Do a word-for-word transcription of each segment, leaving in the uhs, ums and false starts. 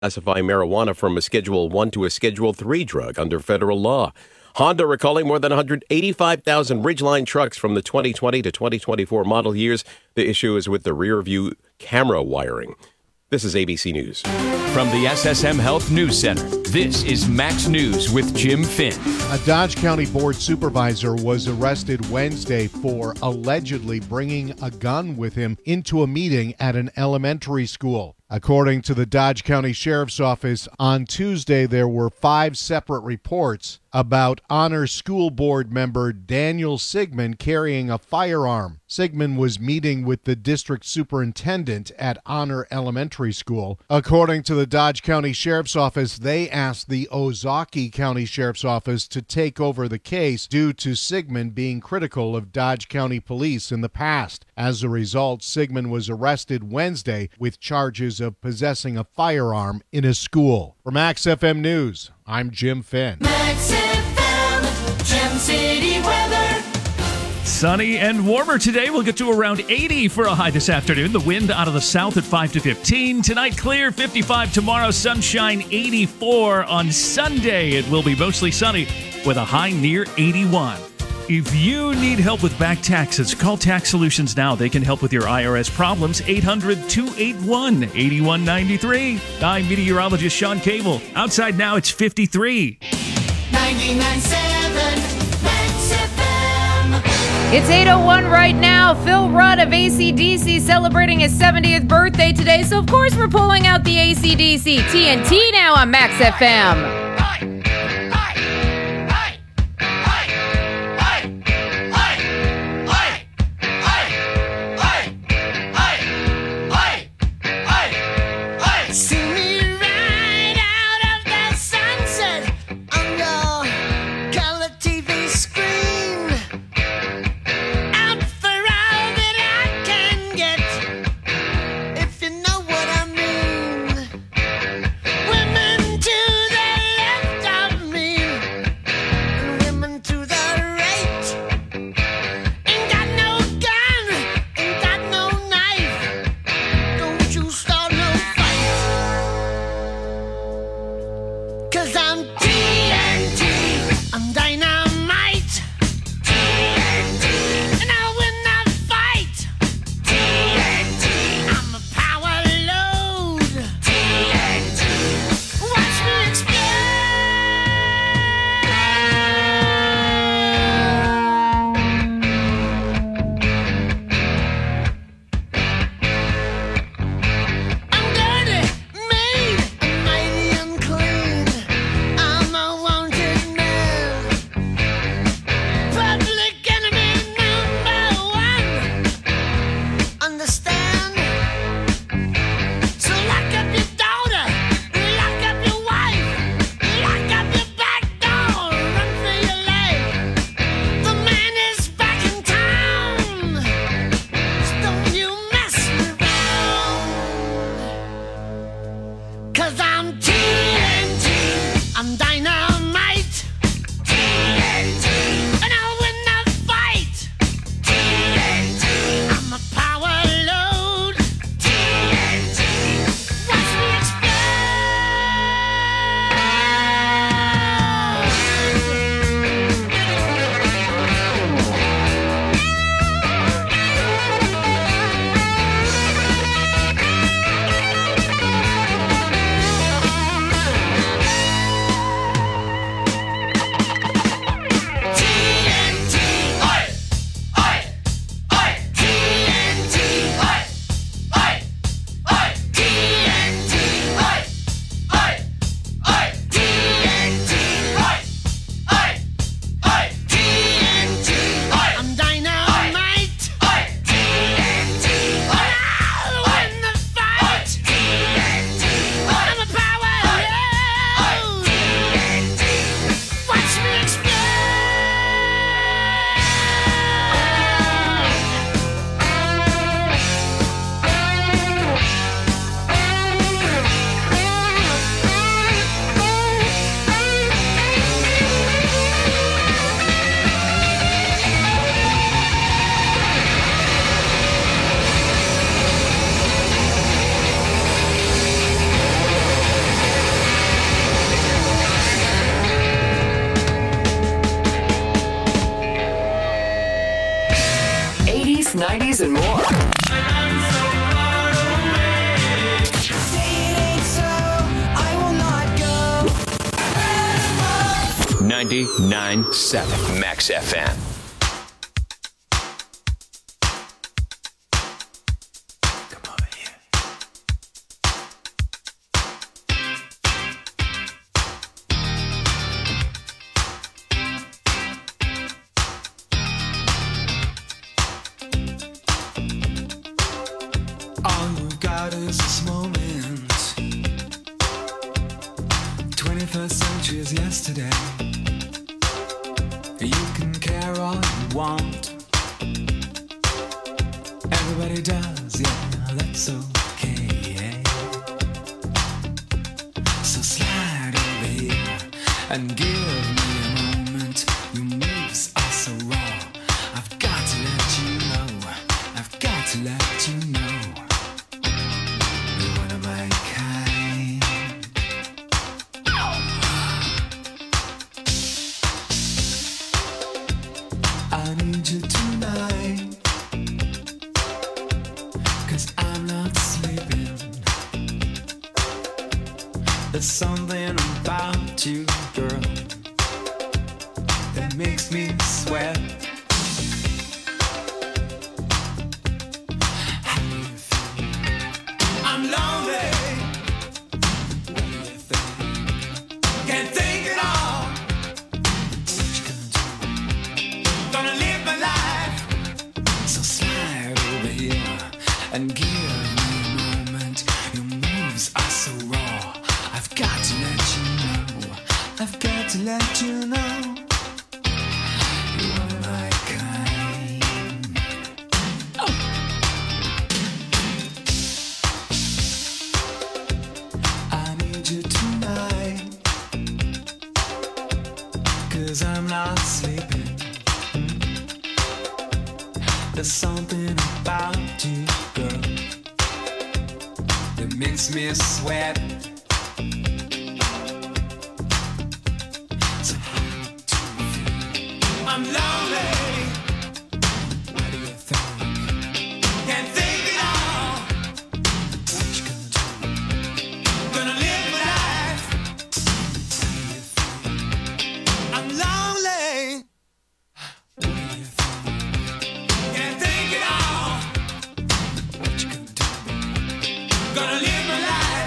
classify marijuana from a Schedule one to a Schedule three drug under federal law. Honda recalling more than one hundred eighty-five thousand Ridgeline trucks from the twenty twenty to twenty twenty-four model years. The issue is with the rear view camera wiring. This is A B C News. From the S S M Health News Center, this is Max News with Jim Finn. A Dodge County Board supervisor was arrested Wednesday for allegedly bringing a gun with him into a meeting at an elementary school. According to the Dodge County Sheriff's Office, on Tuesday there were five separate reports about Honor School Board member Daniel Sigmund carrying a firearm. Sigmund was meeting with the district superintendent at Honor Elementary School. According to the Dodge County Sheriff's Office, they asked the Ozaukee County Sheriff's Office to take over the case due to Sigmund being critical of Dodge County Police in the past. As a result, Sigmund was arrested Wednesday with charges of possessing a firearm in a school. For Max F M News, I'm Jim Finn. Max F M, Gem City weather. Sunny and warmer today. We'll get to around eighty for a high this afternoon. The wind out of the south at five to fifteen. Tonight clear, fifty-five tomorrow. Sunshine, eighty-four on Sunday. It will be mostly sunny with a high near eighty-one. If you need help with back taxes, call Tax Solutions now. They can help with your I R S problems. eight hundred, two eight one, eight one nine three. I'm meteorologist Sean Cable. Outside now, it's fifty-three. ninety-nine point seven Max F M. It's eight oh one right now. Phil Rudd of A C D C celebrating his seventieth birthday today, so of course we're pulling out the A C D C T N T now on Max F M. ninety-nine point seven Max F M. Yesterday, you can care all you want. Everybody does, yeah, that's okay. So slide over here and give me a moment. Your moves are so raw. I've got to let you know. I've got to let you know. You're one of my kind. I need you tonight, 'cause I'm not sleeping. There's something about you, girl, that makes me sweat. How do you feel? I'm lonely. What do you think? Can't think at all. What you gonna do? Gonna live my life. So slide over here and give me a moment. Your moves are so raw. I've got to let you know. I've got to let you know. You're one of my kind. Oh. I need you tonight, 'cause I'm not sleeping. There's something about you, girl, that makes me sweat. So how do you feel? I'm lonely. What do you think? Can't think at all. What you gonna do? Gonna live my life. How do you feel? I'm lonely. What do you think? Can't think at all. What you gonna do? Gonna live my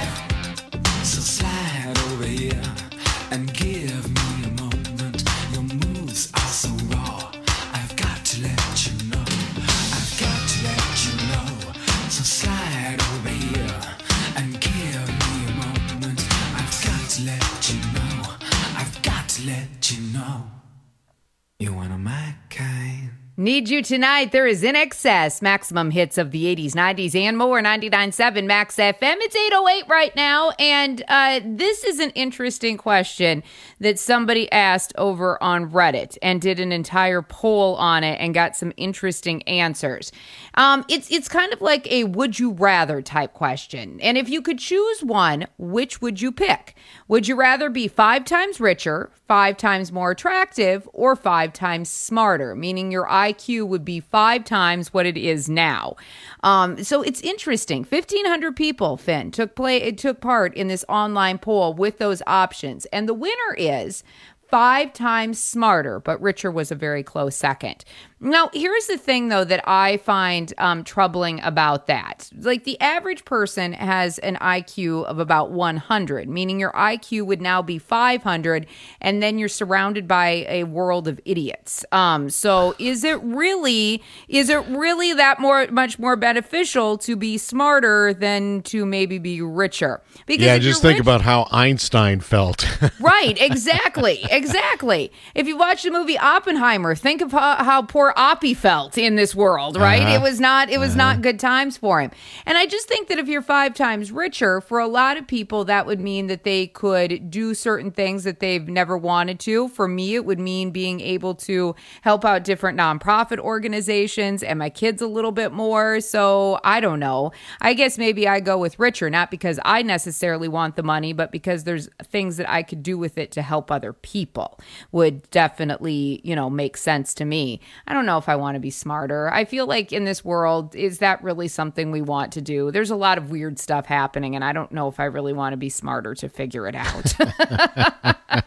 life. So slide over here and give me a moment. Your moves are so raw. I've got to let you know. I've got to let you know. So slide over here and give me a moment. I've got to let you know. I've got to let you know. You're one of my kind. Need You Tonight. There is In Excess, maximum hits of the eighties, nineties, and more. ninety-nine point seven Max F M. It's eight oh eight right now, and uh, this is an interesting question that somebody asked over on Reddit and did an entire poll on it and got some interesting answers. Um, it's it's kind of like a would you rather type question. And if you could choose one, which would you pick? Would you rather be five times richer, five times more attractive, or five times smarter? Meaning your I Q would be five times what it is now. Um, so it's interesting. fifteen hundred people, Finn, took play it took part in this online poll with those options. And the winner is five times smarter, but richer was a very close second. Now, here's the thing, though, that I find um, troubling about that. Like, the average person has an I Q of about one hundred, meaning your I Q would now be five hundred, and then you're surrounded by a world of idiots. Um, so is it really, is it really that more, much more beneficial to be smarter than to maybe be richer? Because yeah, if just you're think rich- about how Einstein felt. Right, exactly, exactly. If you watch the movie Oppenheimer, think of how, how poor Oppie felt in this world, right? Uh-huh. It was not, it was Uh-huh. not good times for him. And I just think that if you're five times richer, for a lot of people, that would mean that they could do certain things that they've never wanted to. For me, it would mean being able to help out different nonprofit organizations and my kids a little bit more. So I don't know. I guess maybe I go with richer, not because I necessarily want the money, but because there's things that I could do with it to help other people would definitely, you know, make sense to me. I don't know if I want to be smarter. I feel like in this world, is that really something we want to do? There's a lot of weird stuff happening, and I don't know if I really want to be smarter to figure it out.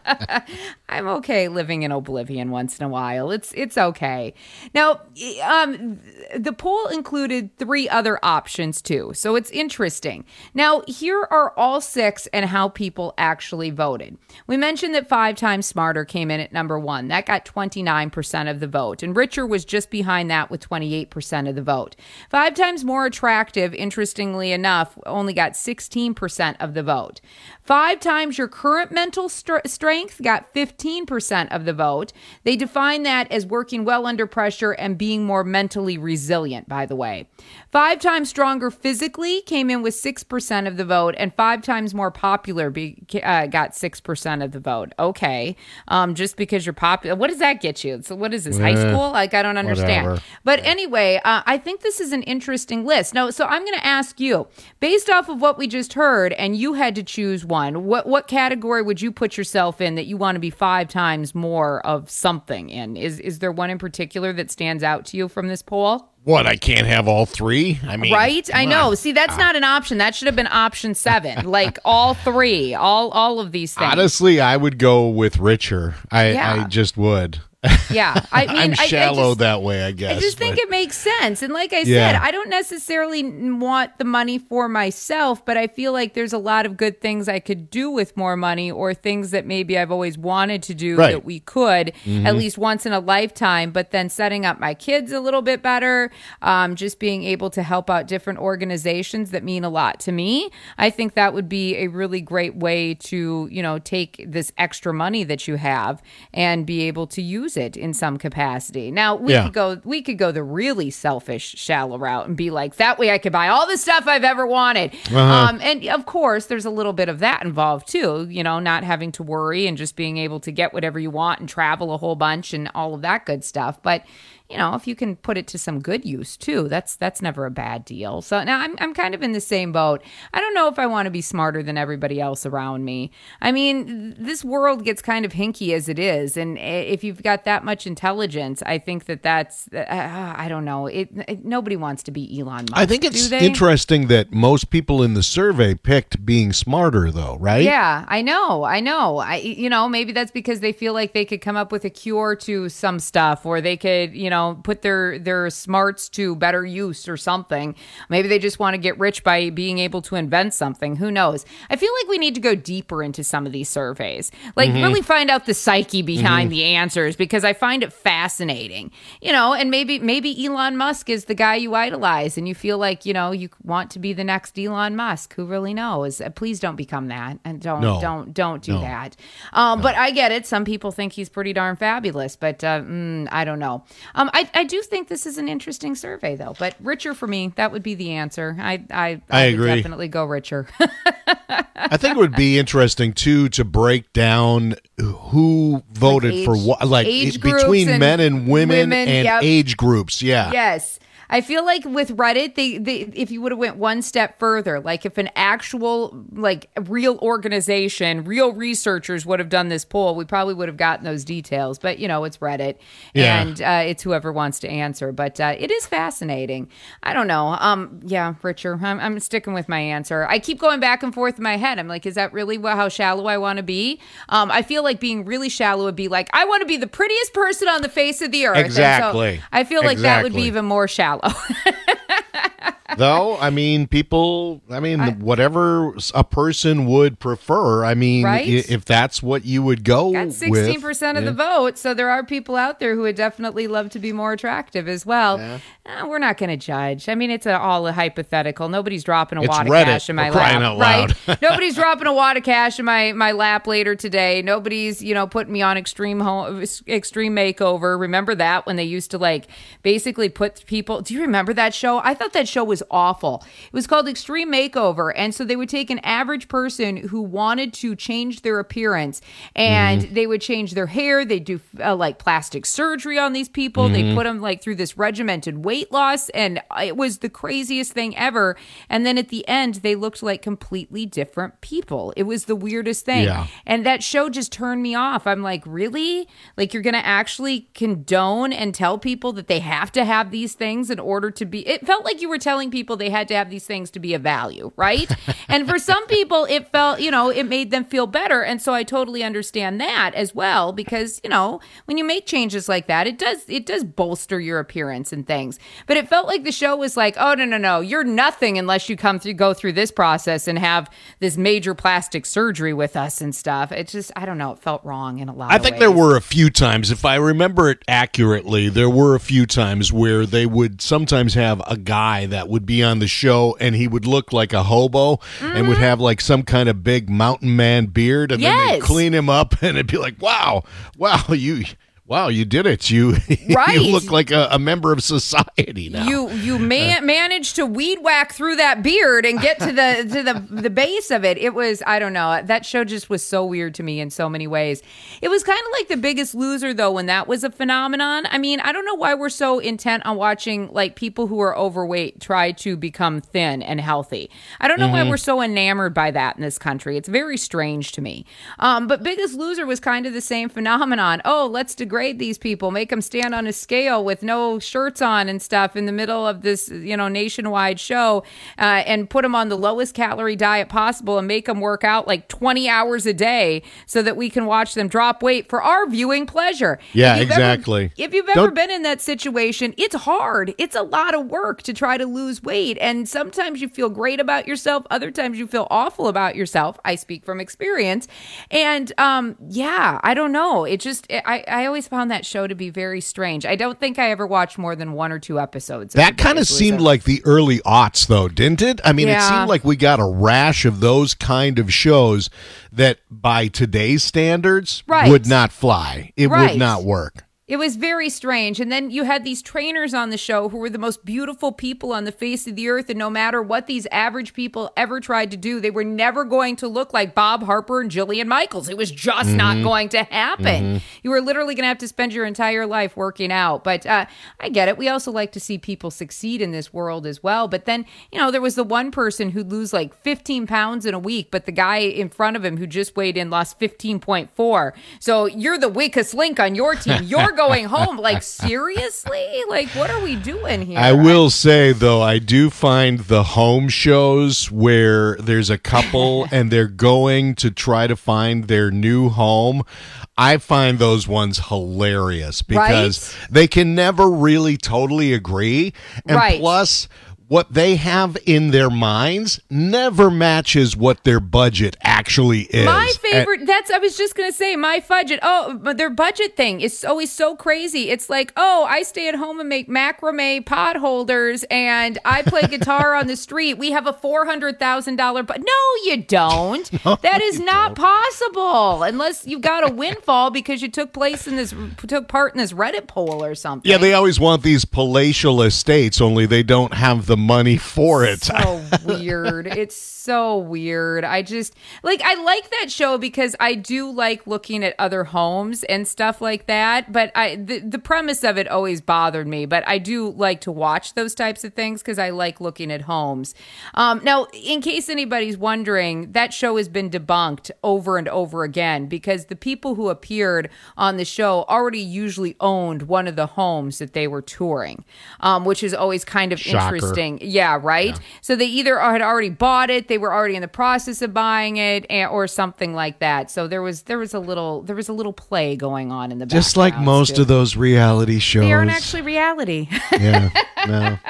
I'm okay living in oblivion once in a while. It's it's okay. Now, um, the poll included three other options too, so it's interesting. Now, here are all six and how people actually voted. We mentioned that Five Times Smarter came in at number one. That got twenty-nine percent of the vote, and Richer was just behind that with twenty-eight percent of the vote. Five Times More Attractive, interestingly enough, only got sixteen percent of the vote. Five Times Your Current Mental str- Strength got fifteen percent of the vote. They define that as working well under pressure and being more mentally resilient, by the way. Five Times Stronger Physically came in with six percent of the vote, and Five Times More Popular be, uh, got six percent of the vote. Okay. Um, just because you're popular. What does that get you? So what is this, high Eh, school? Like, I don't understand. whatever. But anyway, uh, I think this is an interesting list. Now, so I'm going to ask you, based off of what we just heard, and you had to choose one, what, what category would you put yourself in that you want to be five times more of something in? Is, is there one in particular that stands out to you from this poll? What, I can't have all three? I mean, Right? I come know. on. See, that's not an option. That should have been option seven. Like all three, all all of these things. Honestly, I would go with Richer. I, Yeah. I just would. Yeah. I mean, I'm I- I shallow just- that way, I guess. I just think but- it makes sense. And like I Yeah. said, I don't necessarily n- want the money for myself, but I feel like there's a lot of good things I could do with more money, or things that maybe I've always wanted to do Right. that we could Mm-hmm. at least once in a lifetime. But then setting up my kids a little bit better, um, just being able to help out different organizations that mean a lot to me. I think that would be a really great way to, you know, take this extra money that you have and be able to use it in some capacity. Now, we Yeah. could go we could go the really selfish, shallow route and be like, that way I could buy all the stuff I've ever wanted. Uh-huh. Um, and of course, there's a little bit of that involved too, you know, not having to worry and just being able to get whatever you want and travel a whole bunch and all of that good stuff. But you know, if you can put it to some good use too, that's that's never a bad deal. So now I'm I'm kind of in the same boat. I don't know if I want to be smarter than everybody else around me. I mean, this world gets kind of hinky as it is, and if you've got that much intelligence, I think that that's uh, I don't know. It, it nobody wants to be Elon Musk. I think it's do they? interesting that most people in the survey picked being smarter, though, right? Yeah, I know. I know. I you know, maybe that's because they feel like they could come up with a cure to some stuff, or they could, you know, put their their smarts to better use or something. Maybe they just want to get rich by being able to invent something. Who knows? I feel like we need to go deeper into some of these surveys. Like really find out the psyche behind the answers, because I find it fascinating. You know, and maybe maybe Elon Musk is the guy you idolize and you feel like, you know, you want to be the next Elon Musk. Who really knows? Uh, Please don't become that, and don't No. don't don't do No. that. Um, But I get it. Some people think he's pretty darn fabulous, but uh, mm, I don't know. Um, I, I do think this is an interesting survey, though. But Richer for me, that would be the answer. I I, I would agree. definitely go Richer. I think it would be interesting too to break down who voted age- for what, like age it- groups between and men and women, women, and yep. age groups. Yeah. Yes. I feel like with Reddit, they, they if you would have went one step further, like if an actual, like real organization, real researchers would have done this poll, we probably would have gotten those details. But, you know, it's Reddit, Yeah. and uh, it's whoever wants to answer. But uh, it is fascinating. I don't know. Um, yeah, Richer, I'm, I'm sticking with my answer. I keep going back and forth in my head. I'm like, is that really wha- how shallow I want to be? Um, I feel like being really shallow would be like, I want to be the prettiest person on the face of the earth. And so Exactly. I feel like that would be Exactly. even more shallow. Though, I mean, people, I mean, whatever a person would prefer, I mean, Right? i- if that's what you would go Got with. sixteen percent of yeah. the vote, so there are people out there who would definitely love to be more attractive as well. Uh, we're not going to judge. I mean, it's a, all a hypothetical. Nobody's dropping a It's wad of Reddit, cash in my for crying lap, out loud. right? Nobody's dropping a wad of cash in my, my lap later today. Nobody's, you know, putting me on extreme home, extreme makeover. Remember that when they used to like basically put people? Do you remember that show? I thought that show was awful. It was called Extreme Makeover, and so they would take an average person who wanted to change their appearance, and Mm-hmm. they would change their hair. They do uh, like plastic surgery on these people. Mm-hmm. They put them like through this regimented weight loss, and it was the craziest thing ever. And then at the end, they looked like completely different people. It was the weirdest thing. Yeah. And that show just turned me off. I'm like, really? Like, you're going to actually condone and tell people that they have to have these things in order to be. It felt like you were telling people, they had to have these things to be of value, right? And for some people, it felt, you know, it made them feel better. And so I totally understand that as well, because, you know, when you make changes like that, it does, it does bolster your appearance and things. But it felt like the show was like, oh, no, no, no, you're nothing unless you come through, go through this process and have this major plastic surgery with us and stuff. It just, I don't know, it felt wrong in a lot I of think ways. there were a few times, if I remember it accurately, there were a few times where they would sometimes have a guy that would be on the show and he would look like a hobo mm-hmm. and would have like some kind of big mountain man beard, and yes. then they'd clean him up and it'd be like, wow, wow, you... Wow, you did it. You, right. you look like a, a member of society now. You you man, managed to weed whack through that beard and get to the to the, the base of it. It was, I don't know, that show just was so weird to me in so many ways. It was kind of like The Biggest Loser, though, when that was a phenomenon. I mean, I don't know why we're so intent on watching like people who are overweight try to become thin and healthy. I don't know mm-hmm. why we're so enamored by that in this country. It's very strange to me. Um, but Biggest Loser was kind of the same phenomenon. Oh, let's degrade these people, make them stand on a scale with no shirts on and stuff in the middle of this, you know, nationwide show, uh, and put them on the lowest calorie diet possible and make them work out like twenty hours a day so that we can watch them drop weight for our viewing pleasure. Yeah, if exactly. Ever, if you've ever Don't... been in that situation, it's hard. It's a lot of work to try to lose weight. And sometimes you feel great about yourself. Other times you feel awful about yourself. I speak from experience. And um, yeah, I don't know. It just, I, I always found that show to be very strange. I don't think I ever watched more than one or two episodes. That kind of seemed like the early aughts, though, didn't it? I mean, yeah. It seemed like we got a rash of those kind of shows that by today's standards right. would not fly. It right. would not work. It was very strange. And then you had these trainers on the show who were the most beautiful people on the face of the earth. And no matter what these average people ever tried to do, they were never going to look like Bob Harper and Jillian Michaels. It was just mm-hmm. not going to happen. Mm-hmm. You were literally going to have to spend your entire life working out. But uh, I get it. We also like to see people succeed in this world as well. But then, you know, there was the one person who'd lose like fifteen pounds in a week, but the guy in front of him who just weighed in lost fifteen point four. So you're the weakest link on your team. You're going home. Like, seriously? Like, what are we doing here? I will say, though, I do find the home shows where there's a couple and they're going to try to find their new home, I find those ones hilarious because right? they can never really totally agree. And right. plus, what they have in their minds never matches what their budget actually is. My favorite, and, that's, I was just going to say, my budget. Oh, but their budget thing is always so crazy. It's like, oh, I stay at home and make macrame pot holders and I play guitar on the street. We have a four hundred thousand dollars budget. No, you don't. No, that is not don't. possible unless you got a windfall because you took place in this, took part in this Reddit poll or something. Yeah, they always want these palatial estates, only they don't have the money for it. So weird. It's so weird. I just like I like that show because I do like looking at other homes and stuff like that, but I the, the premise of it always bothered me, but I do like to watch those types of things because I like looking at homes. Um, now, in case anybody's wondering, that show has been debunked over and over again because the people who appeared on the show already usually owned one of the homes that they were touring, um, which is always kind of Shocker. interesting. Yeah, right? Yeah. So they either had already bought it, they were already in the process of buying it, and, or something like that. So there was there was a little there was a little play going on in the background. Just like most too. of those reality shows. They aren't actually reality. Yeah, no.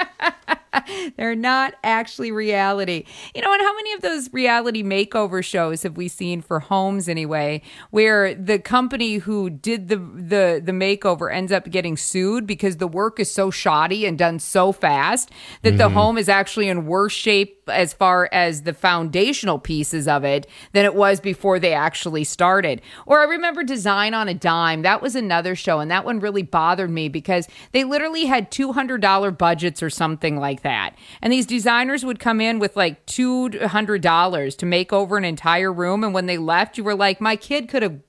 They're not actually reality. You know, and how many of those reality makeover shows have we seen for homes anyway, where the company who did the the the makeover ends up getting sued because the work is so shoddy and done so fast that mm-hmm. the home is actually in worse shape as far as the foundational pieces of it than it was before they actually started. Or I remember Design on a Dime. That was another show, and that one really bothered me because they literally had two hundred dollars budgets or something like that. And these designers would come in with like two hundred dollars to make over an entire room, and when they left, you were like, my kid could have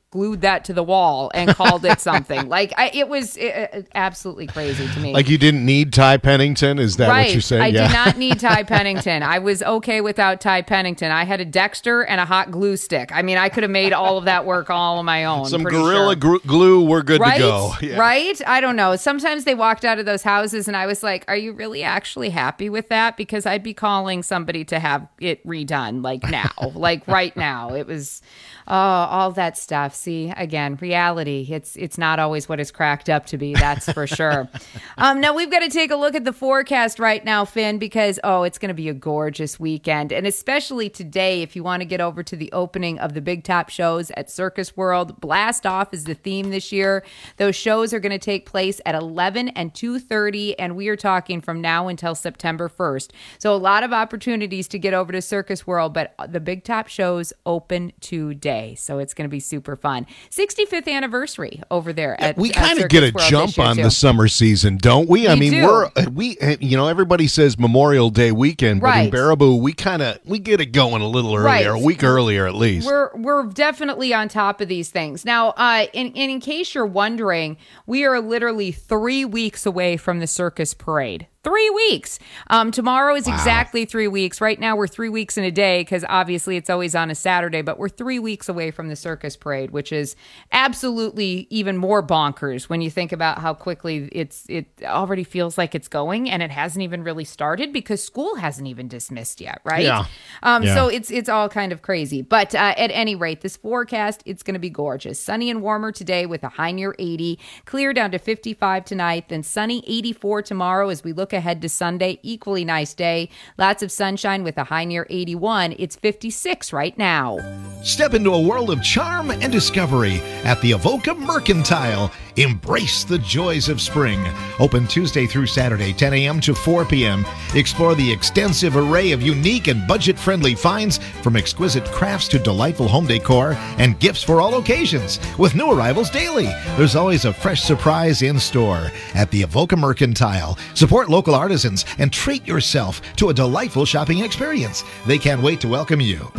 glued that to the wall and called it something. Like I, it was it, it, absolutely crazy to me. Like you didn't need Ty Pennington? Is that right. what you're saying? I yeah. did not need Ty Pennington. I was okay without Ty Pennington. I had a Dexter and a hot glue stick. I mean, I could have made all of that work all on my own. Some pretty Gorilla sure. gr- glue, we're good right? to go. Yeah. Right? I don't know. Sometimes they walked out of those houses and I was like, are you really actually happy with that? Because I'd be calling somebody to have it redone like now, like right now. It was oh, all that stuff. See, again, reality. It's it's not always what it's cracked up to be. That's for sure. Um, now we've got to take a look at the forecast right now, Finn, because oh, it's going to be a gorgeous weekend, and especially today. If you want to get over to the opening of the Big Top shows at Circus World, Blast Off is the theme this year. Those shows are going to take place at eleven and two thirty, and we are talking from now until September first. So a lot of opportunities to get over to Circus World, but the Big Top shows open today. So it's going to be super fun. sixty-fifth anniversary over there at we uh, kind of Circus get a World jump this year, on too. the summer season, don't we? I We mean, do. we're we you know everybody says Memorial Day weekend, but in Right. Baraboo we kind of we get it going a little earlier, Right. a week earlier at least. We're we're definitely on top of these things. Now, uh, in, in in case you're wondering, we are literally three weeks away from the circus parade. Three weeks. Um, tomorrow is exactly three weeks. Right now, we're three weeks in a day because obviously it's always on a Saturday, but we're three weeks away from the circus parade, which is absolutely even more bonkers when you think about how quickly it's it already feels like it's going, and it hasn't even really started because school hasn't even dismissed yet, right? Yeah. Um, Yeah. So it's it's all kind of crazy. But uh, at any rate, this forecast, it's going to be gorgeous. Sunny and warmer today with a high near eighty, clear down to fifty-five tonight, then sunny eighty-four tomorrow as we look ahead to Sunday. Equally nice day. Lots of sunshine with a high near eighty-one. It's fifty-six right now. Step into a world of charm and discovery at the Avoca Mercantile. Embrace the joys of spring. Open Tuesday through Saturday, ten a.m. to four p.m. Explore the extensive array of unique and budget-friendly finds, from exquisite crafts to delightful home decor and gifts for all occasions. With new arrivals daily, there's always a fresh surprise in store at the Avoca Mercantile. Support local artisans and treat yourself to a delightful shopping experience. They can't wait to welcome you.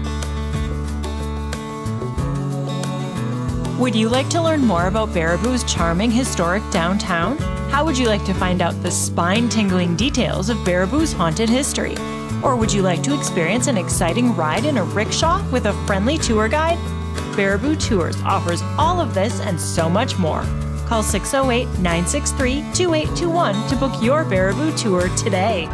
Would you like to learn more about Baraboo's charming historic downtown? How would you like to find out the spine-tingling details of Baraboo's haunted history? Or would you like to experience an exciting ride in a rickshaw with a friendly tour guide? Baraboo Tours offers all of this and so much more. Call six oh eight, nine six three, two eight two one to book your Baraboo tour today.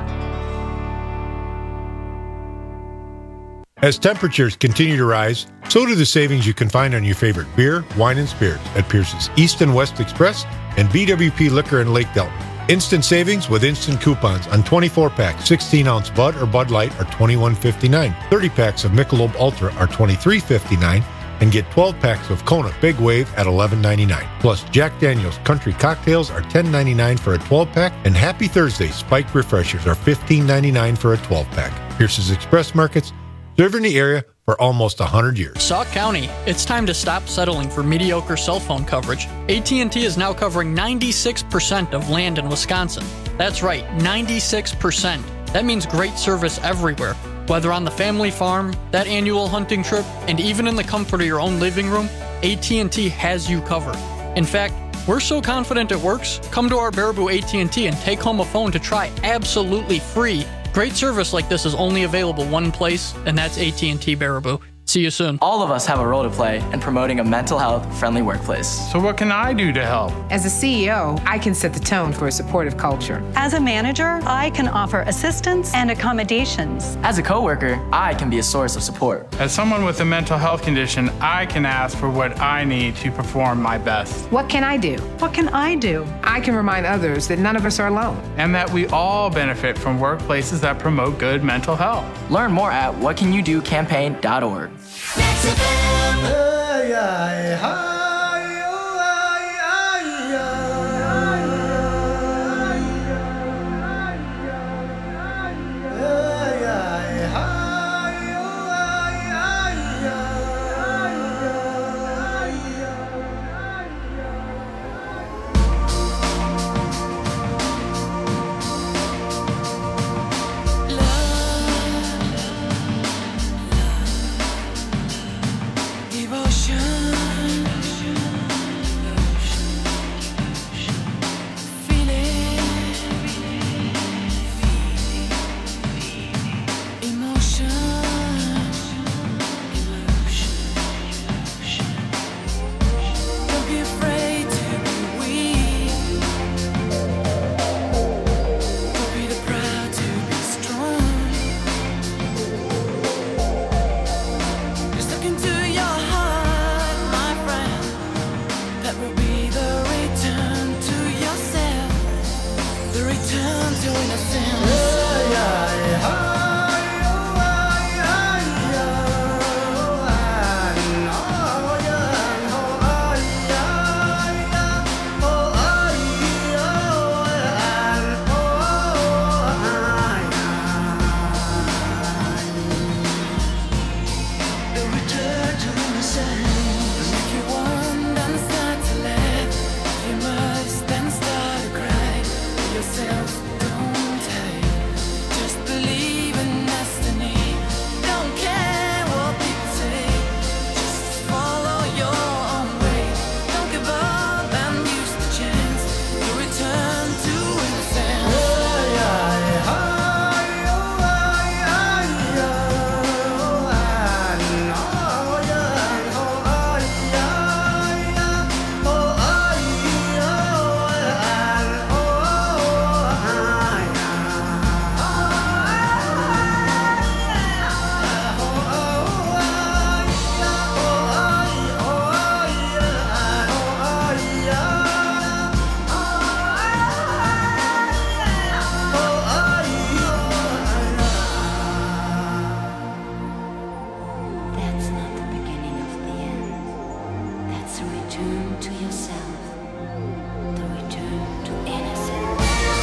As temperatures continue to rise, so do the savings you can find on your favorite beer, wine, and spirits at Pierce's East and West Express and B W P Liquor in Lake Delton. Instant savings with instant coupons on twenty-four pack sixteen ounce Bud or Bud Light are twenty-one fifty-nine. thirty packs of Michelob Ultra are twenty-three fifty-nine. And get twelve packs of Kona Big Wave at eleven ninety-nine. Plus, Jack Daniel's Country Cocktails are ten ninety-nine for a twelve pack, and Happy Thursday Spiked Refreshers are fifteen ninety-nine for a twelve pack. Pierce's Express Markets, serving the area for almost one hundred years. Sauk County, it's time to stop settling for mediocre cell phone coverage. A T and T is now covering ninety-six percent of land in Wisconsin. That's right, ninety-six percent. That means great service everywhere. Whether on the family farm, that annual hunting trip, and even in the comfort of your own living room, A T and T has you covered. In fact, we're so confident it works, come to our Baraboo A T and T and take home a phone to try absolutely free. Great service like this is only available one place, and that's A T and T Baraboo. See you soon. All of us have a role to play in promoting a mental health friendly workplace. So what can I do to help? As a C E O, I can set the tone for a supportive culture. As a manager, I can offer assistance and accommodations. As a coworker, I can be a source of support. As someone with a mental health condition, I can ask for what I need to perform my best. What can I do? What can I do? I can remind others that none of us are alone. And that we all benefit from workplaces that promote good mental health. Learn more at what can you do campaign dot org. Max F M. return to yourself, the return to innocence.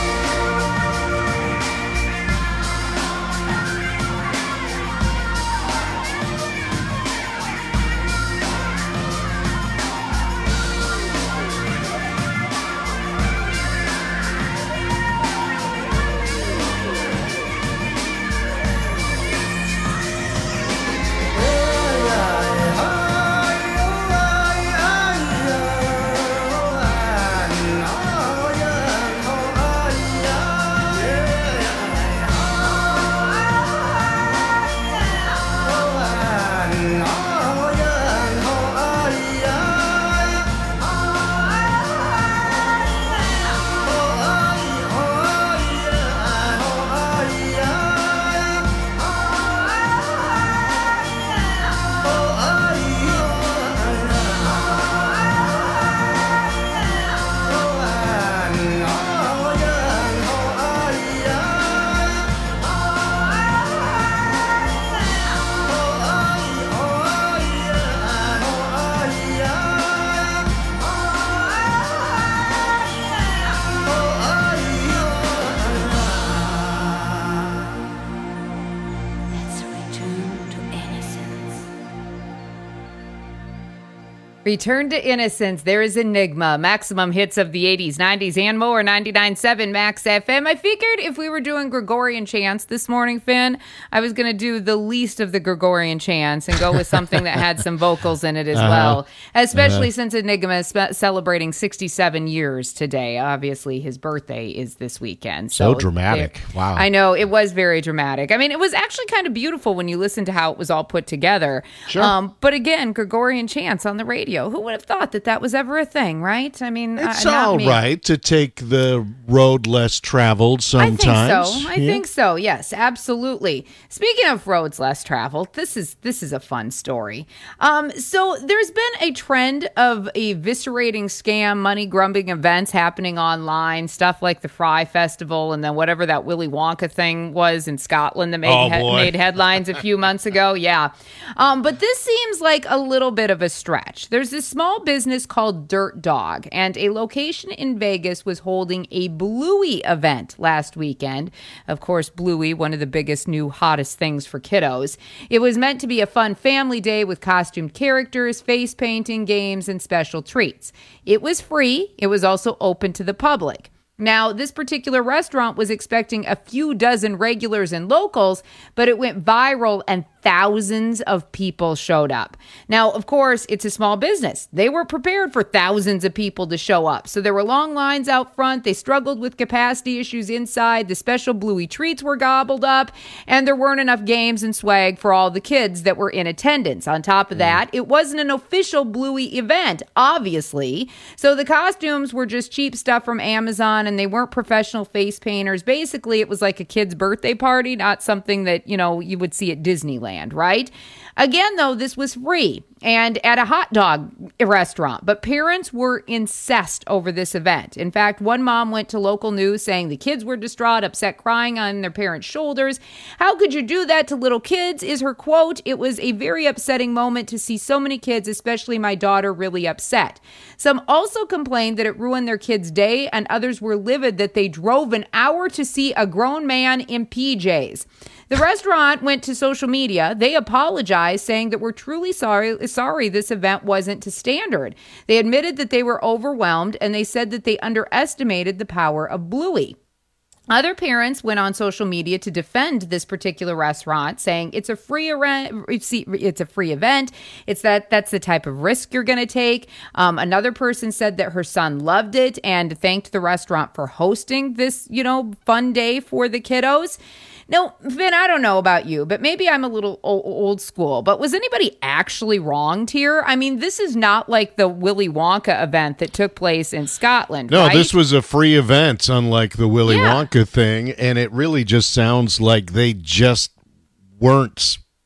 Return to Innocence. There is Enigma. Maximum hits of the eighties, nineties, and more. ninety-nine point seven Max F M. I figured if we were doing Gregorian chants this morning, Finn, I was going to do the least of the Gregorian chants and go with something that had some vocals in it as Uh-huh. well. Especially Uh-huh. since Enigma is spe- celebrating sixty-seven years today. Obviously, his birthday is this weekend. So dramatic. there- Wow. I know. It was very dramatic. I mean, it was actually kind of beautiful when you listen to how it was all put together. Sure. Um, but again, Gregorian chants on the radio. Who would have thought that that was ever a thing, right? I mean, It's uh, not all me. right to take the road less traveled sometimes. I think so. I Yeah. think so. Yes, absolutely. Speaking of roads less traveled, this is this is a fun story. Um, so there's been a trend of eviscerating scam, money grubbing events happening online, stuff like the Fry Festival, and then whatever that Willy Wonka thing was in Scotland that made Oh, he- boy. made headlines a few months ago. Yeah, um, but this seems like a little bit of a stretch. There's this small business called Dirt Dog, and a location in Vegas was holding a Bluey event last weekend. Of course, Bluey, one of the biggest new hottest things for kiddos. It was meant to be a fun family day with costumed characters, face painting, games, and special treats. It was free. It was also open to the public. Now, this particular restaurant was expecting a few dozen regulars and locals, but it went viral and thousands of people showed up. Now, of course, it's a small business. They were prepared for thousands of people to show up. So there were long lines out front. They struggled with capacity issues inside. The special Bluey treats were gobbled up, and there weren't enough games and swag for all the kids that were in attendance. On top of that, it wasn't an official Bluey event, obviously. So the costumes were just cheap stuff from Amazon, and they weren't professional face painters. Basically, it was like a kid's birthday party, not something that, you know, you would see at Disneyland. Right? Again, though, this was free and at a hot dog restaurant, but parents were incensed over this event. In fact, one mom went to local news saying the kids were distraught, upset, crying on their parents' shoulders. How could you do that to little kids? Is her quote. It was a very upsetting moment to see so many kids, especially my daughter, really upset. Some also complained that it ruined their kids' day, and others were livid that they drove an hour to see a grown man in P Js. The restaurant went to social media. They apologized, saying that we're truly sorry, sorry this event wasn't to standard. They admitted that they were overwhelmed, and they said that they underestimated the power of Bluey. Other parents went on social media to defend this particular restaurant, saying it's a free event. It's a free event. It's that that's the type of risk you're going to take. Um, another person said that her son loved it and thanked the restaurant for hosting this, you know, fun day for the kiddos. Now, Vin, I don't know about you, but maybe I'm a little o- old school, but was anybody actually wronged here? I mean, this is not like the Willy Wonka event that took place in Scotland, No, right? this was a free event, unlike the Willy Yeah. Wonka thing, and it really just sounds like they just weren't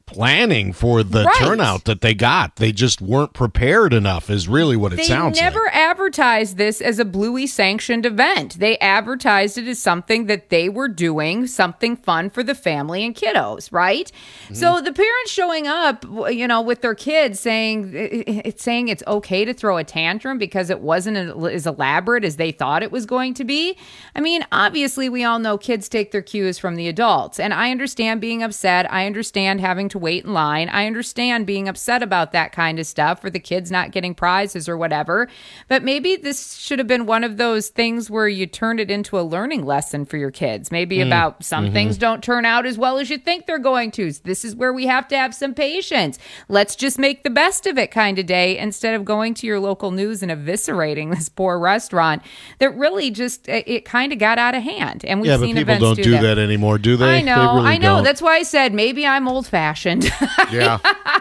planning for the Right. turnout that they got. They just weren't prepared enough is really what it They sounds never like. advertised this as a Bluey sanctioned event. They advertised it as something that they were doing, something fun for the family and kiddos, right? Mm-hmm. So the parents showing up, you know, with their kids saying it's saying it's okay to throw a tantrum because it wasn't as elaborate as they thought it was going to be. I mean, obviously we all know kids take their cues from the adults, and I understand being upset. I understand having to wait in line. I understand being upset about that kind of stuff or the kids not getting prizes or whatever. But maybe this should have been one of those things where you turn it into a learning lesson for your kids. Maybe Mm. about some Mhm. things don't turn out as well as you think they're going to. This is where we have to have some patience. Let's just make the best of it kind of day instead of going to your local news and eviscerating this poor restaurant that really just, it, it kind of got out of hand. And we've Yeah, but seen people events don't do do that. that anymore, do they? I They know, really I know. don't. That's why I said maybe I'm old fashioned. Yeah.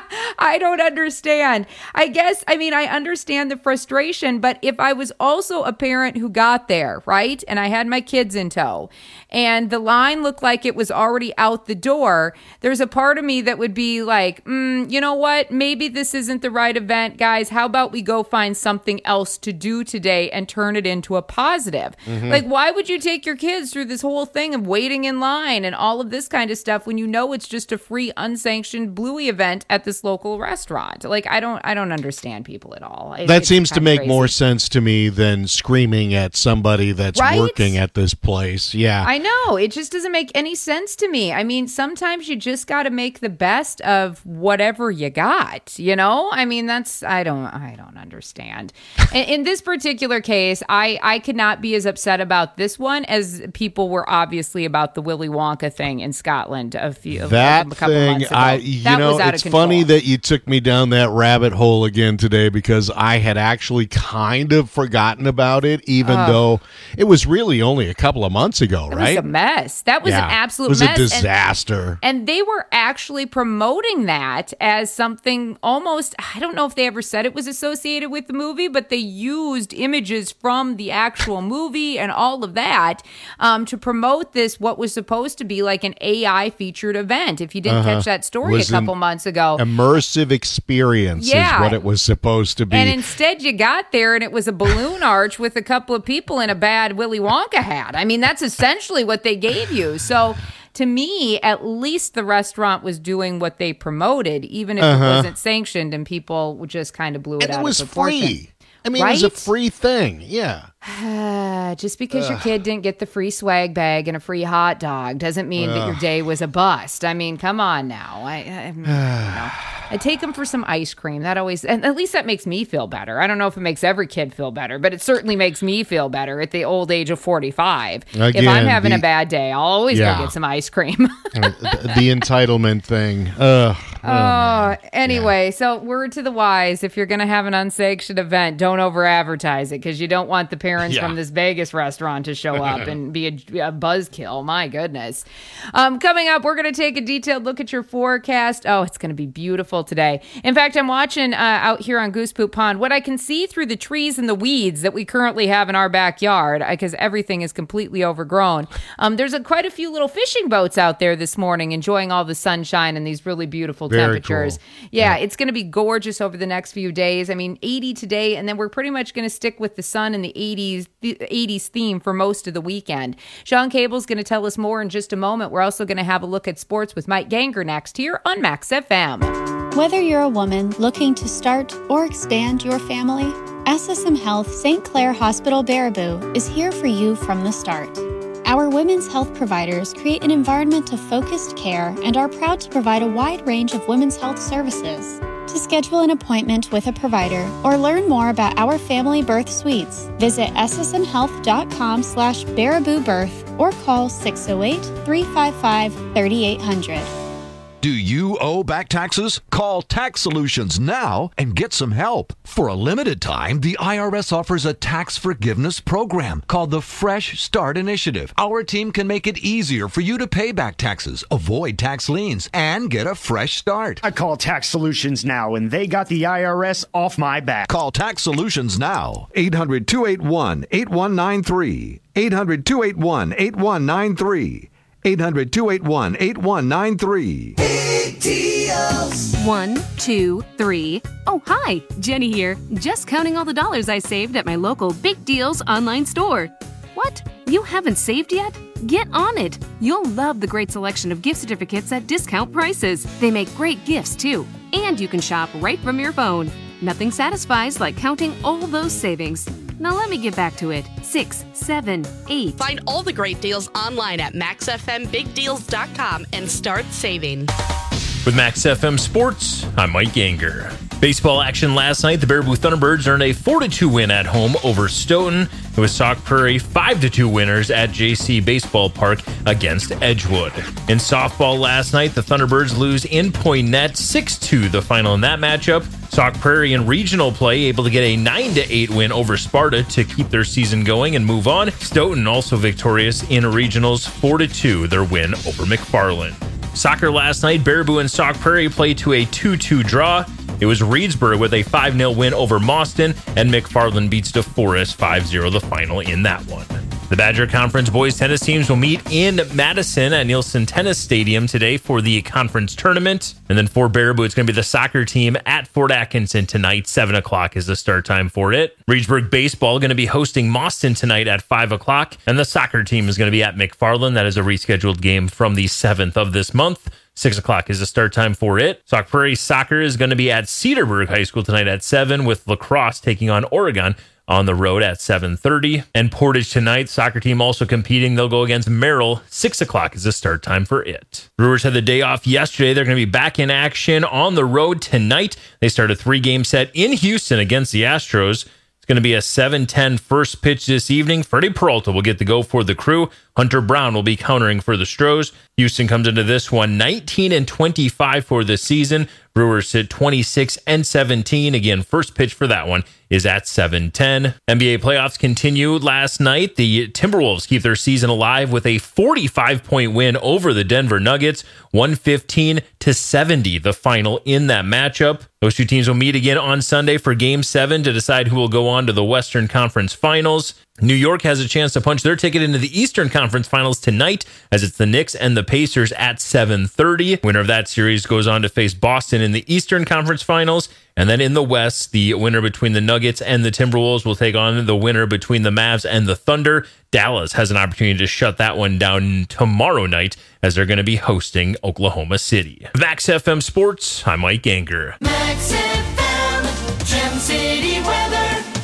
I don't understand. I guess, I mean, I understand the frustration, but if I was also a parent who got there, right, and I had my kids in tow, and the line looked like it was already out the door, there's a part of me that would be like, mm, you know what, maybe this isn't the right event, guys. How about we go find something else to do today and turn it into a positive? Mhm. Like, why would you take your kids through this whole thing of waiting in line and all of this kind of stuff when you know it's just a free, unsanctioned Bluey event at this local restaurant? Like, I don't, I don't understand people at all. It- That it's seems to kinda make crazy. more sense to me than screaming at somebody that's Right? working at this place. Yeah. I know. It just doesn't make any sense to me. I mean, sometimes you just got to make the best of whatever you got, you know? I mean, that's, I don't, I don't understand. in, in this particular case, I, I could not be as upset about this one as people were obviously about the Willy Wonka thing in Scotland a few, That a couple thing, months ago. I you That know, was out it's of control. funny that you took me down that rabbit hole again today because I had actually kind of forgotten about it, even Ugh. though it was really only a couple of months ago, It right? was a mess. That was Yeah. an absolute It was mess. a And- disaster. And they were actually promoting that as something almost, I don't know if they ever said it was associated with the movie, but they used images from the actual movie and all of that um, to promote this, what was supposed to be like an A I featured event. If you didn't Uh-huh. catch that story a Was an couple months ago. Immersive experience Yeah. is what it was supposed to be. And instead, you got there and it was a balloon arch with a couple of people in a bad Willy Wonka hat. I mean, that's essentially what they gave you. So, to me, at least the restaurant was doing what they promoted, even if Uh-huh. it wasn't sanctioned and people just kind of blew it And out it was of proportion. free. I mean, it was a Right? free thing. Yeah. Just because your Ugh. kid didn't get the free swag bag and a free hot dog doesn't mean that your Ugh. day was a bust. I mean, come on now. I, I, you know, I take them for some ice cream. That always, and at least that makes me feel better. I don't know if it makes every kid feel better, but it certainly makes me feel better at the old age of forty-five. if I'm Again, having the- a bad day, I'll always Yeah. go get some ice cream. Uh, the, the entitlement thing. Ugh. Oh, anyway, so word to the wise, if you're going to have an unsanctioned event, don't over advertise it because you don't want the parents Yeah. from this Vegas restaurant to show up and be a, a buzzkill. My goodness. Um, coming up, we're going to take a detailed look at your forecast. Oh, it's going to be beautiful today. In fact, I'm watching uh, out here on Goose Poop Pond what I can see through the trees and the weeds that we currently have in our backyard because everything is completely overgrown. Um, there's a, quite a few little fishing boats out there this morning enjoying all the sunshine and these really beautiful Very temperatures. cool. Yeah, it's going to be gorgeous over the next few days. I mean, eighty today, and then we're pretty much going to stick with the sun and the eighties, the eighties theme for most of the weekend. Sean Cable's going to tell us more in just a moment. We're also going to have a look at sports with Mike Ganger next here on Max F M. Whether you're a woman looking to start or expand your family, S S M Health Saint Clair Hospital Baraboo is here for you from the start. Our women's health providers create an environment of focused care and are proud to provide a wide range of women's health services. To schedule an appointment with a provider or learn more about our family birth suites, visit s s m health dot com slash baraboo birth or call six oh eight, three five five, three eight hundred. Do you owe back taxes? Call Tax Solutions now and get some help. For a limited time, the I R S offers a tax forgiveness program called the Fresh Start Initiative. Our team can make it easier for you to pay back taxes, avoid tax liens, and get a fresh start. I call Tax Solutions now, and they got the I R S off my back. Call Tax Solutions now. eight hundred, two eight one, eight one nine three. eight hundred, two eight one, eight one nine three. eight hundred, two eight one, eight one nine three. Big deals. One, two, three. Oh, hi, Jenny here. Just counting all the dollars I saved at my local Big Deals online store. What? You haven't saved yet? Get on it. You'll love the great selection of gift certificates at discount prices. They make great gifts, too. And you can shop right from your phone. Nothing satisfies like counting all those savings. Now let me get back to it. Six, seven, eight. Find all the great deals online at max f m big deals dot com and start saving. With Max F M Sports, I'm Mike Ganger. Baseball action last night, the Baraboo Thunderbirds earned a four to two win at home over Stoughton. It was Sauk Prairie five to two winners at J C Baseball Park against Edgewood. In softball last night, the Thunderbirds lose in Poinnette six two, the final in that matchup. Sauk Prairie in regional play able to get a nine to eight win over Sparta to keep their season going and move on. Stoughton also victorious in regionals four to two, their win over McFarland. Soccer last night, Baraboo and Sauk Prairie played to a two two draw. It was Reedsburg with a five nil win over Mauston, and McFarland beats DeForest five zero, the final in that one. The Badger Conference boys tennis teams will meet in Madison at Nielsen Tennis Stadium today for the conference tournament. And then for Baraboo, it's going to be the soccer team at Fort Atkinson tonight. seven o'clock is the start time for it. Reedsburg Baseball going to be hosting Mauston tonight at five o'clock. And the soccer team is going to be at McFarland. That is a rescheduled game from the seventh of this month. six o'clock is the start time for it. Sauk Prairie Soccer is going to be at Cedarburg High School tonight at seven, with lacrosse taking on Oregon on the road at seven thirty. And Portage tonight, soccer team also competing. They'll go against Merrill. six o'clock is the start time for it. Brewers had the day off yesterday. They're going to be back in action on the road tonight. They start a three-game set in Houston against the Astros. It's going to be a seven ten first pitch this evening. Freddie Peralta will get the go for the Crew. Hunter Brown will be countering for the Stros. Houston comes into this one nineteen and twenty-five for the season. Brewers sit twenty-six and seventeen. Again, first pitch for that one is at seven ten. N B A playoffs continued last night. The Timberwolves keep their season alive with a forty-five point win over the Denver Nuggets, one fifteen to seventy, the final in that matchup. Those two teams will meet again on Sunday for Game seven to decide who will go on to the Western Conference Finals. New York has a chance to punch their ticket into the Eastern Conference Finals tonight, as it's the Knicks and the Pacers at seven thirty. Winner of that series goes on to face Boston in the Eastern Conference Finals. And then in the West, the winner between the Nuggets and the Timberwolves will take on the winner between the Mavs and the Thunder. Dallas has an opportunity to shut that one down tomorrow night, as they're going to be hosting Oklahoma City. Max F M Sports, I'm Mike Ganger. Max F M, Gem City weather.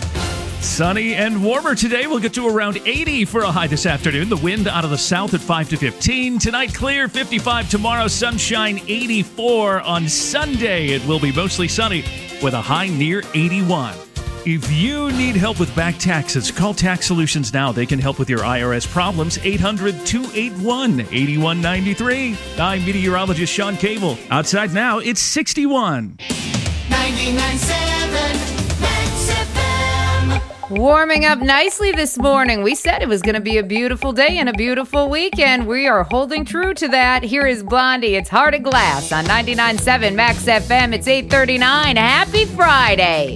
Sunny and warmer today. We'll get to around eighty for a high this afternoon. The wind out of the south at five to fifteen. Tonight, clear, fifty-five. Tomorrow, sunshine, eighty-four. On Sunday, it will be mostly sunny with a high near eighty-one. If you need help with back taxes, call Tax Solutions now. They can help with your I R S problems. eight hundred, two eight one, eight one nine three. I'm meteorologist Sean Cable. Outside now, it's sixty-one. ninety-nine point seven Max F M. Warming up nicely this morning. We said it was going to be a beautiful day and a beautiful weekend. We are holding true to that. Here is Blondie. It's Heart of Glass on ninety-nine point seven Max F M. It's eight thirty-nine. Happy Friday.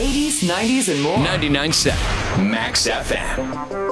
eighties, nineties, and more. ninety-nine point seven Max F M.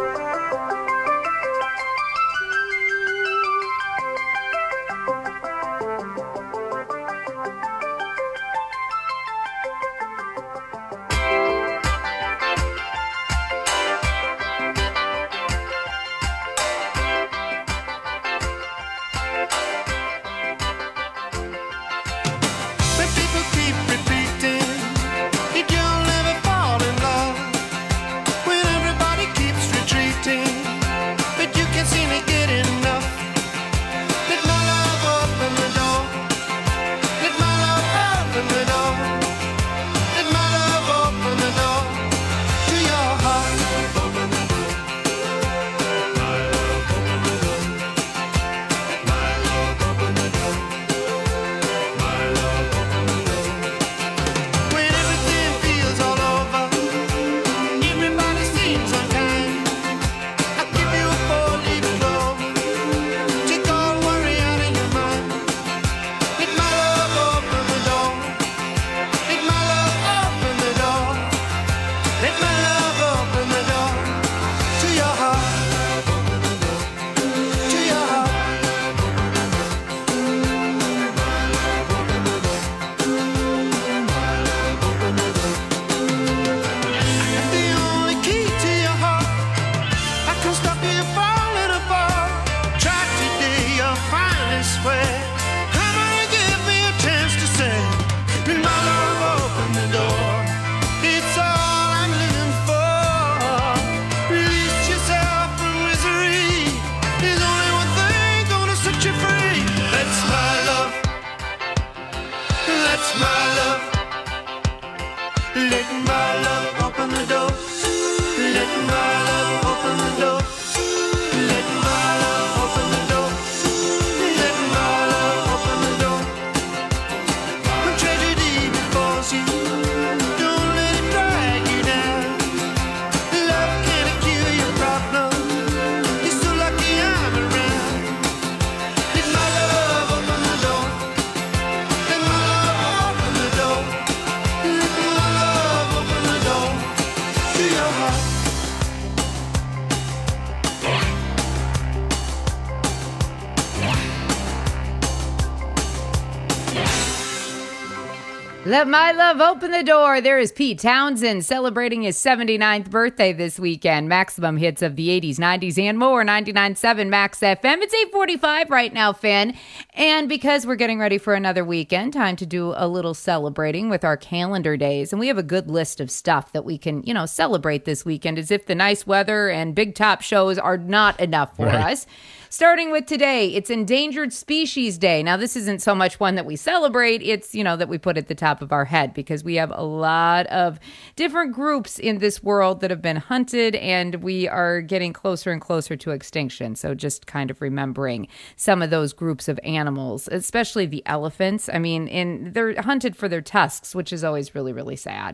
Let my love open the door. There is Pete Townsend celebrating his seventy-ninth birthday this weekend. Maximum hits of the eighties, nineties, and more. ninety-nine point seven Max F M. It's eight forty-five right now, Finn. And because we're getting ready for another weekend, time to do a little celebrating with our calendar days. And we have a good list of stuff that we can, you know, celebrate this weekend as if the nice weather and big top shows are not enough for Right. us. Starting with today, it's Endangered Species Day. Now, this isn't so much one that we celebrate. It's, you know, that we put at the top of our head because we have a lot of different groups in this world that have been hunted and we are getting closer and closer to extinction. So just kind of remembering some of those groups of animals, especially the elephants. I mean, in, they're hunted for their tusks, which is always really, really sad.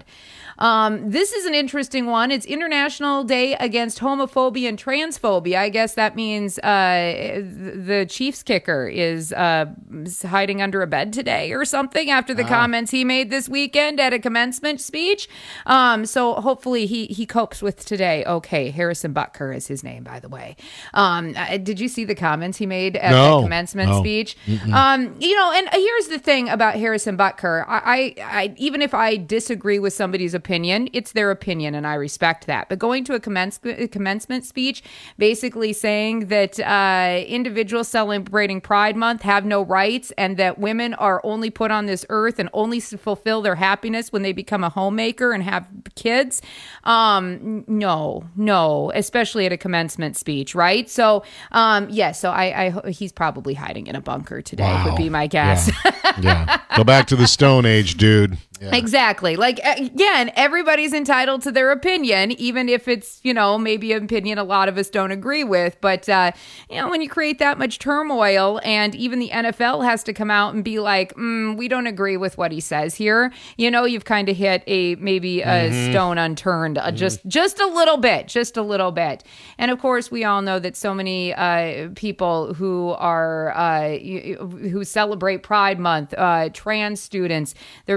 Um, this is an interesting one. It's International Day Against Homophobia and Transphobia. I guess that means uh, the Chiefs kicker is uh, hiding under a bed today or something after the Ah. comments he made this weekend at a commencement speech. Um, so hopefully he he copes with today. Okay, Harrison Butker is his name, by the way. Um, uh, did you see the comments he made at No. the commencement No. speech? Mm-mm. Um, you know, and here's the thing about Harrison Butker. I, I, I even if I disagree with somebody's opinion, it's their opinion, and I respect that. But going to a commence, a commencement speech, basically saying that uh, individuals celebrating Pride Month have no rights, and that women are only put on this earth and only s- fulfill their happiness when they become a homemaker and have kids. Um, no, no, especially at a commencement speech, right? So, um, yes, yeah, so I, I, he's probably hiding in a bunker today. Wow. Would be my guess. Yeah. yeah. Go back to the Stone Age, dude. Yeah. Exactly. Like, again, everybody's entitled to their opinion, even if it's, you know, maybe an opinion a lot of us don't agree with. But, uh, you know, when you create that much turmoil and even the N F L has to come out and be like, mm, we don't agree with what he says here, you know, you've kind of hit a maybe a Mhm. stone unturned, uh, just just a little bit, just a little bit. And of course, we all know that so many uh, people who are uh, who celebrate Pride Month, uh, trans students, they're being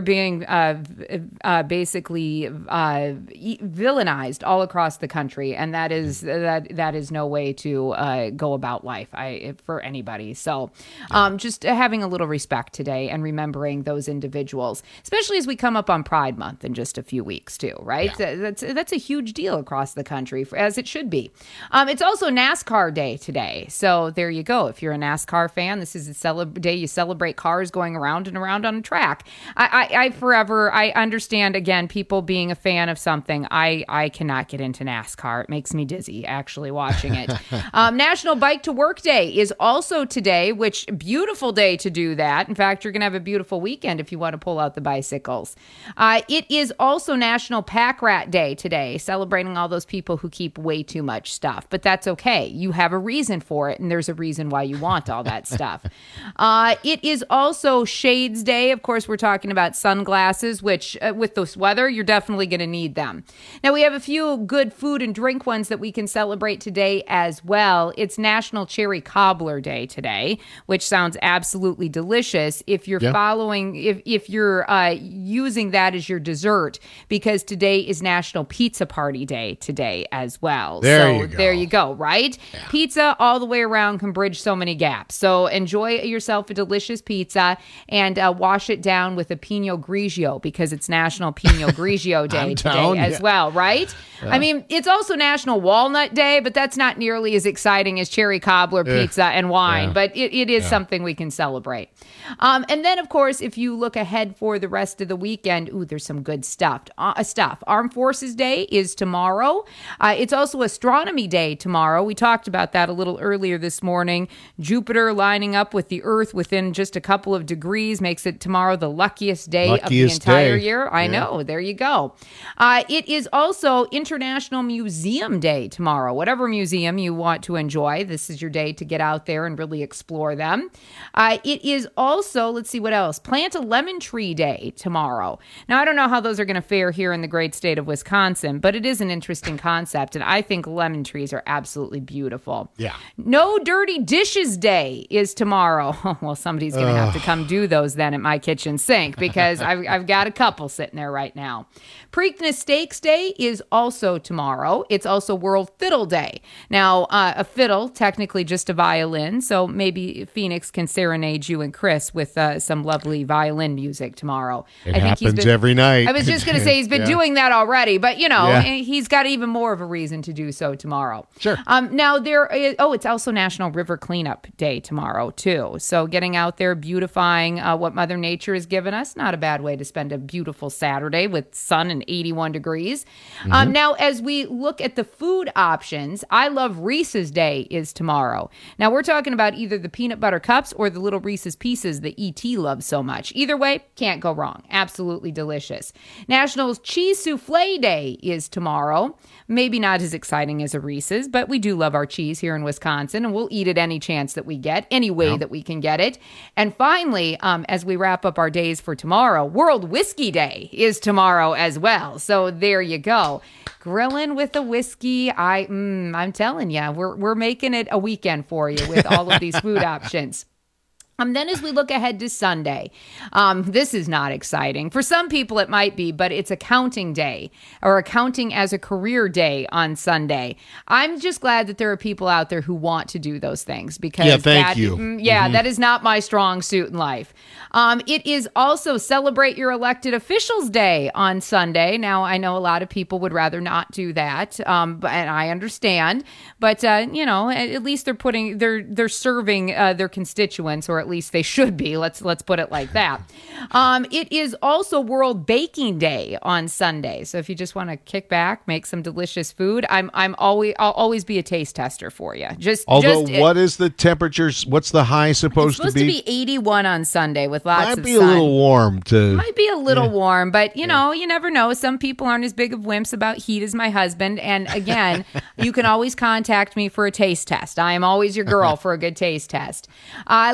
uh, uh, basically uh, villainized all across the country, and that is that that is no way to uh, go about life I, for anybody. So um, just having a little respect today and remembering those individuals, especially as we come up on Pride Month in just a few weeks too, right? Yeah. That's that's a huge deal across the country, as it should be. Um, it's also NASCAR Day today, so there you go. If you're a NASCAR fan, this is a celeb- day you celebrate cars going around and around on a track. I, I, I forever, I understand, again, people being a fan of something. I, I cannot get into NASCAR. It makes me dizzy, actually, watching it. um, National Bike to Work Day is also today, which beautiful day to do that. In fact, you're going to have a beautiful weekend if you want to pull out the bicycles. Uh, it is also National Pack Rat Day today, celebrating all those people who keep way too much stuff. But that's okay. You have a reason for it, and there's a reason why you want all that stuff. Uh, it is also Shades Day. Of course, we're talking about sunglasses, which uh, with this weather, you're definitely going to need them. Now, we have a few good food and drink ones that we can celebrate today as well. It's National Cherry Cobbler Day today, which sounds absolutely delicious if you're yeah. following, if, if you're uh, using that as your dessert, because today is National Pizza Party Day today as well. There so you go. there you go, right? Yeah. Pizza all the way around can bridge so many gaps. So enjoy yourself a delicious pizza and uh, wash it down with a Pinot Grigio, because it's National Pinot Grigio Day today down, as yeah. well, right? Yeah. I mean, it's also National Walnut Day, but that's not nearly as exciting as cherry cobbler pizza uh, and wine, yeah. but it, it is yeah. something we can celebrate. Um, and then, of course, if you look ahead for the rest of the weekend, ooh, there's some good stuff. Uh, stuff. Armed Forces Day is tomorrow. Uh, it's also Astronomy Day tomorrow. We talked about that a little earlier this morning. Jupiter lining up with the Earth within just a couple of degrees makes it tomorrow the luckiest day luckiest of the entire day. year. I yeah. know. There you go. Uh, it is also International Museum Day tomorrow. Whatever museum you want to enjoy, this is your day to get out there and really explore them. Uh, it is also, let's see what else, Plant a Lemon Tree Day tomorrow. Now, I don't know how those are going to fare here in the great state of Wisconsin, but it is an interesting concept, and I think lemon trees are absolutely beautiful. Yeah. No Dirty Dishes Day is tomorrow. Well, somebody's going to have to come do those then at my kitchen sink, because I've, I've got a couple sitting there right now. Preakness Steaks Day is also tomorrow. It's also World Fiddle Day. Now, uh, a fiddle, technically just a violin, so maybe Phoenix can serenade you and Chris with uh, some lovely violin music tomorrow. It I think happens he's been, every night. I was just going to say he's been yeah. doing that already, but, you know, yeah. he's got even more of a reason to do so tomorrow. Sure. Um, now, there is, oh, it's also National River Cleanup Day tomorrow, too. So getting out there, beautifying uh, what Mother Nature has given us, not a bad way to spend a beautiful Saturday with sun and eighty-one degrees. Mm-hmm. Um, now, as we look at the food options, I Love Reese's Day is tomorrow. Now, we're talking about either the peanut butter cups or the little Reese's Pieces that E T loves so much. Either way, can't go wrong. Absolutely delicious. National Cheese Souffle Day is tomorrow. Maybe not as exciting as a Reese's, but we do love our cheese here in Wisconsin, and we'll eat it any chance that we get, any way yep. that we can get it. And finally, um, as we wrap up our days for tomorrow, World Whiskey Day is tomorrow as well. So there you go. Grilling with a whiskey. I, mm, I'm telling you, we're we're making it a weekend for you with all of these food options. Um, then as we look ahead to Sunday, um, this is not exciting. For some people it might be, but it's accounting day, or accounting as a career day on Sunday. I'm just glad that there are people out there who want to do those things, because yeah, thank that, you. Mm, yeah, mm-hmm. that is not my strong suit in life. Um, it is also Celebrate Your Elected Officials Day on Sunday. Now, I know a lot of people would rather not do that, um, and I understand, but uh, you know, at, at least they're putting, they're they're serving uh, their constituents, or at least they should be. Let's let's put it like that. Um, it is also World Baking Day on Sunday. So if you just want to kick back, make some delicious food, I'm I'm always I'll always be a taste tester for you. Just although just, what is the temperature? What's the high supposed, supposed to be? Supposed to be eighty-one on Sunday with lots Might of be sun. a little warm to. Might be a little yeah. warm, but you know, you never know. Some people aren't as big of wimps about heat as my husband. And again, you can always contact me for a taste test. I am always your girl for a good taste test. Uh, let's see what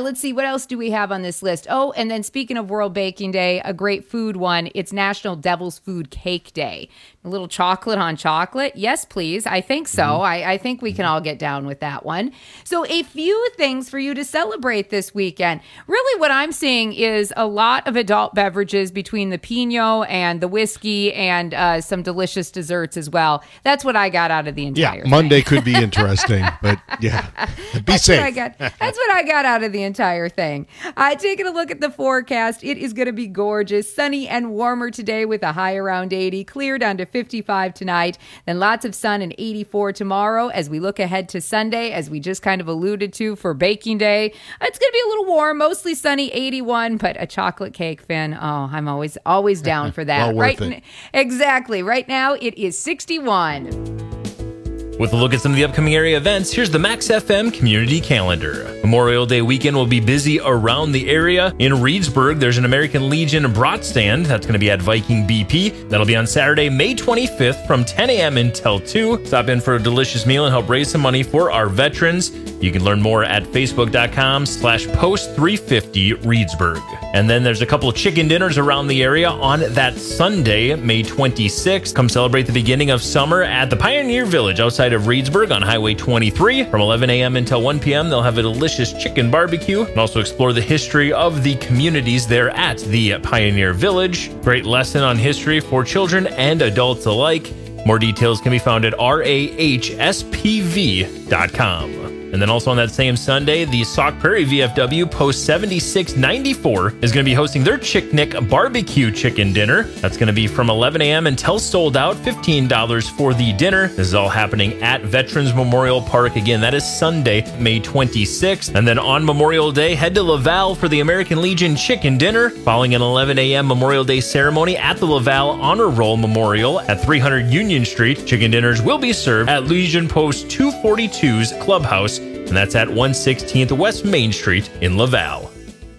else do we have on this list? Oh, and then speaking of World Baking Day, a great food one, it's National Devil's Food Cake Day. A little chocolate on chocolate. Yes, please. I think so. Mm-hmm. I, I think we can all get down with that one. So a few things for you to celebrate this weekend. Really what I'm seeing is a lot of adult beverages between the Pinot and the whiskey and uh, some delicious desserts as well. That's what I got out of the entire Yeah, thing. Monday could be interesting, but yeah, be That's safe. What I got. That's what I got out of the entire thing. Uh, taking a look at the forecast, it is going to be gorgeous, sunny and warmer today with a high around eighty, clear down to fifty-five tonight, then lots of sun and eighty-four tomorrow. As we look ahead to Sunday, as we just kind of alluded to for Baking Day, it's going to be a little warm, mostly sunny, eighty-one, but a chocolate cake, Finn. Oh, I'm always always down for that. Well worth right? it. N- exactly. Right now, it is sixty-one. With a look at some of the upcoming area events, here's the Max F M community calendar. Memorial Day weekend will be busy around the area. In Reedsburg, there's an American Legion brat stand. That's going to be at Viking B P. That'll be on Saturday, May twenty-fifth from ten a.m. until two. Stop in for a delicious meal and help raise some money for our veterans. You can learn more at facebook.com slash post 350 Reedsburg. And then there's a couple of chicken dinners around the area on that Sunday, May twenty-sixth. Come celebrate the beginning of summer at the Pioneer Village outside of Reedsburg on Highway twenty-three. From eleven a.m. until one p.m., they'll have a delicious chicken barbecue and also explore the history of the communities there at the Pioneer Village. Great lesson on history for children and adults alike. More details can be found at R A H S P V dot com. And then also on that same Sunday, the Sauk Prairie V F W Post seventy-six ninety-four is going to be hosting their Chicknick Barbecue Chicken Dinner. That's going to be from eleven a.m. until sold out, fifteen dollars for the dinner. This is all happening at Veterans Memorial Park. Again, that is Sunday, May twenty-sixth. And then on Memorial Day, head to Laval for the American Legion Chicken Dinner, following an eleven a.m. Memorial Day ceremony at the Laval Honor Roll Memorial at three hundred Union Street. Chicken dinners will be served at Legion Post two forty-two's Clubhouse, and that's at one sixteenth West Main Street in Laval.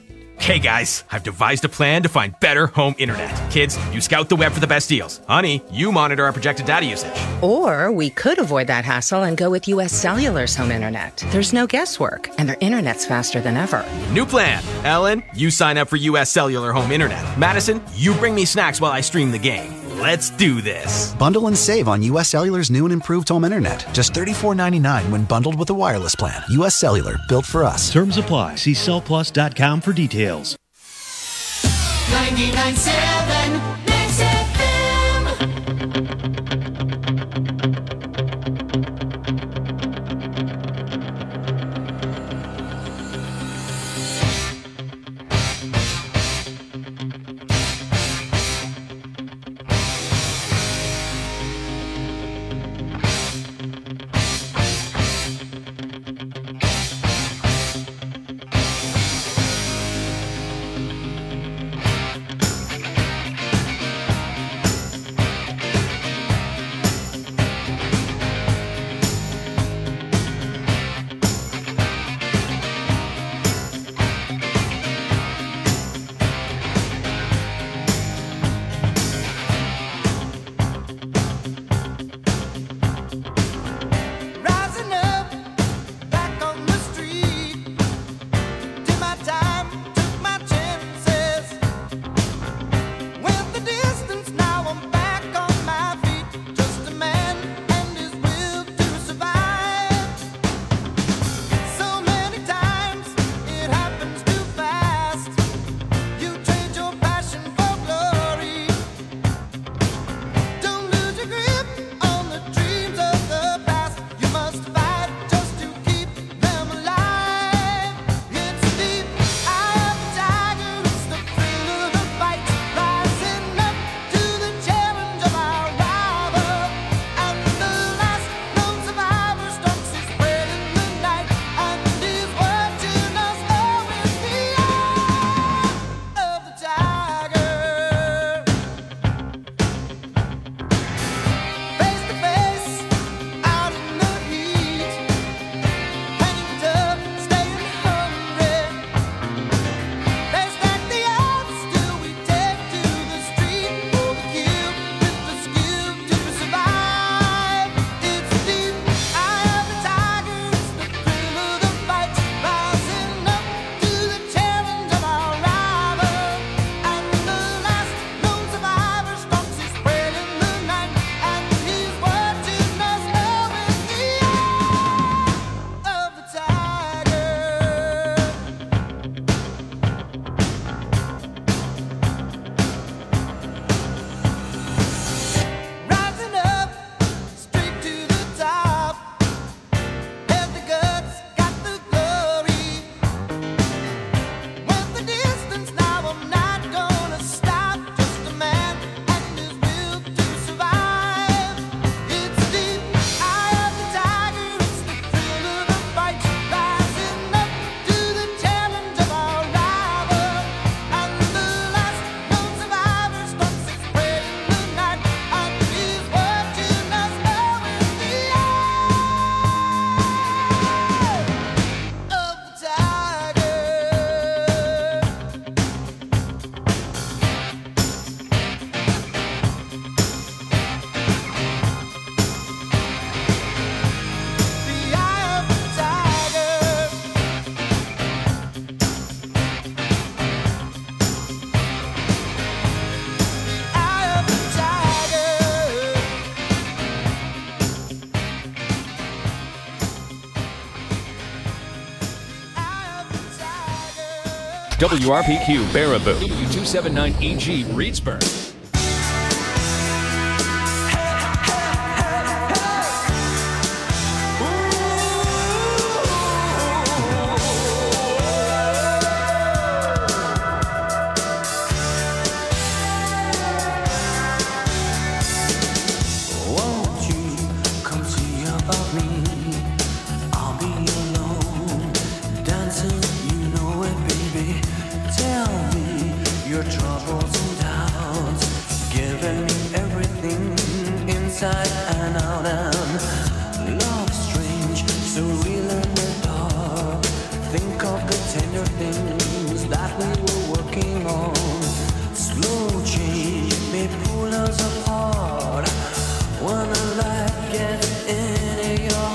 Hey guys, I've devised a plan to find better home internet. Kids, you scout the web for the best deals. Honey, you monitor our projected data usage. Or we could avoid that hassle and go with U S Cellular's home internet. There's no guesswork, and their internet's faster than ever. New plan. Ellen, you sign up for U S Cellular home internet. Madison, you bring me snacks while I stream the game. Let's do this. Bundle and save on U S Cellular's new and improved home internet. Just thirty-four ninety-nine when bundled with a wireless plan. U S Cellular, built for us. Terms apply. See cell plus dot com for details. ninety-nine point seven Max F M. W R P Q Baraboo, W two seventy-nine E G Reedsburg.